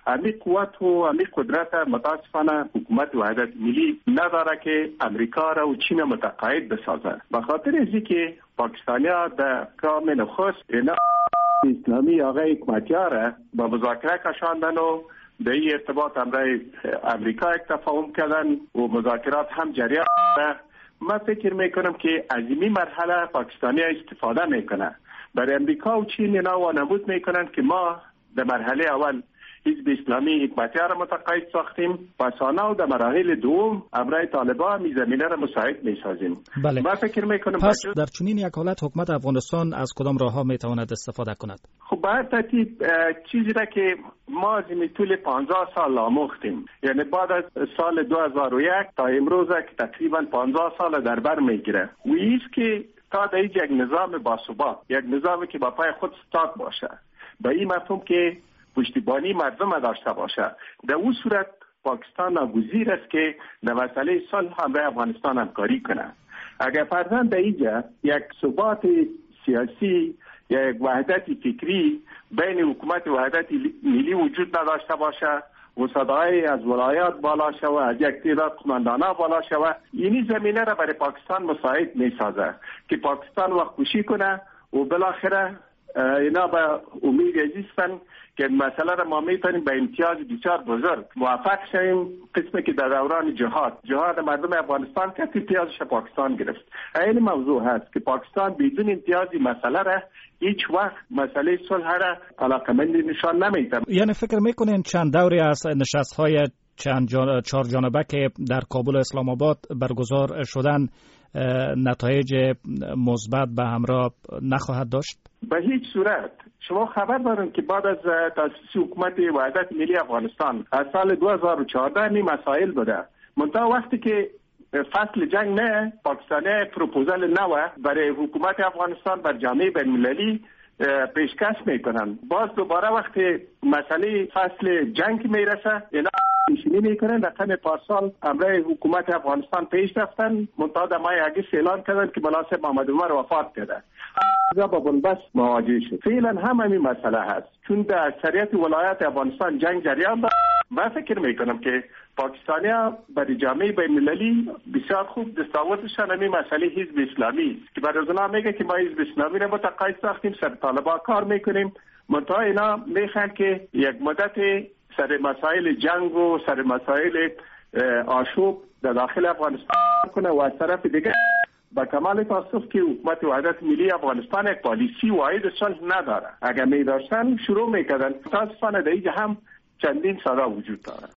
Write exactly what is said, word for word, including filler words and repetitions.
امی قوت و امی قدرت متاسفانه حکومت وحدت ملی نداره که امریکا را و چین متقاعد بسازه. به خاطر اینکه که پاکستانیا در گام نخست اینا اسلامی آقای حکمتیار با مذاکره کشاندن و به این ارتباط امرای امریکا یک تفاهم کردن و مذاکرات هم جریان ده. من فکر میکنم که از این مرحله پاکستانی استفاده میکنه. برای امریکا و چین اینا وانمود میکنن که ما در مرحله اول حزب اسلامی حکمتیار متقاعد ساختیم، پس آنها در مراحل دوم امرای طالبان می زمینه را مساعد می سازیم. بله. من فکر میکنم پس در چنین یک حالت حکومت افغانستان از کدام راه ها می تواند استفاده کند؟ خب به ترتیب چیزی را که ما از این طول پانزده سال آموختیم، یعنی بعد از سال دو هزار و یک تا امروز که تقریبا پانزده سال در بر میگیره و ایست که تا در یک نظام باثبات، یک نظامی که با پای خود استاد باشه، به این مفهوم که پشتیبانی مردم داشته باشه، در اون صورت پاکستان ناگزیر است که در مسئله صلح همراه افغانستان همکاری کنه. اگر فرضاً در اینجا یک ثبات سیاسی یا یک وحدت فکری بین حکومت وحدت ملی وجود نداشته باشه و صدای از ولایات بالا شوه، از یک تعداد قماندانا بالا شوه، اینی زمینه را برای پاکستان مساعد می سازه که پاکستان وقت کشی کنه و بالاخره اینا به امید عزیزن که مسئله را ما میتونیم به امتیاز بسیار بزرگ موفق شویم. قسمی که در دوران جهاد جهاد مردم افغانستان که امتیازش پاکستان گرفت، این موضوع هست که پاکستان بدون امتیازی مسئله را هیچ وقت مسئله صلح را علاقمندی نشان نمیده. یعنی فکر میکنین چند دوری از نشست‌های چند جان... چهار جانبه که در کابل و اسلام آباد برگزار شدن نتایج مثبت به همراه نخواهد داشت؟ به هیچ صورت. شما خبر دارین که بعد از تأسیس حکومت وحدت ملی افغانستان از سال دو هزار و چهارده این مسائل بوده، منتها وقتی که فصل جنگ نه پاکستانی پروپوزال نو برای حکومت افغانستان بر جامعه بین‌المللی پیشکش میکنن، باز دوباره وقتی مسئله فصل جنگ میرسه اینا پیشینی میکنن. رقم پارسال امرای حکومت افغانستان پیش رفتن، منتها در ماه اگست اعلان کردن که مناسب محمد عمر وفات کرده، با بنبست مواجه شد. فعلا هم همین مسئله هست، چون در اکثریت ولایات افغانستان جنگ جریان داره. من فکر میکنم که پاکستانیا برای جامعه بین‌المللی بسیار خوب دستاوردشان همین مسئله حزب اسلامی است که برای اونا میگه که ما حزب اسلامی را متقاعد ساختیم، سر طالبان کار میکنیم، منتها اینا میخوان که یک مدت سر مسائل جنگ و سر مسائل آشوب در داخل افغانستان کنه و از طرف دیگه با کمال تاسف که حکومت وحدت ملی افغانستان یک پالیسی واحد صلح نداره. اگر می داشتن شروع میکردن. متاسفانه در اینجا هم چندین صدا وجود داره.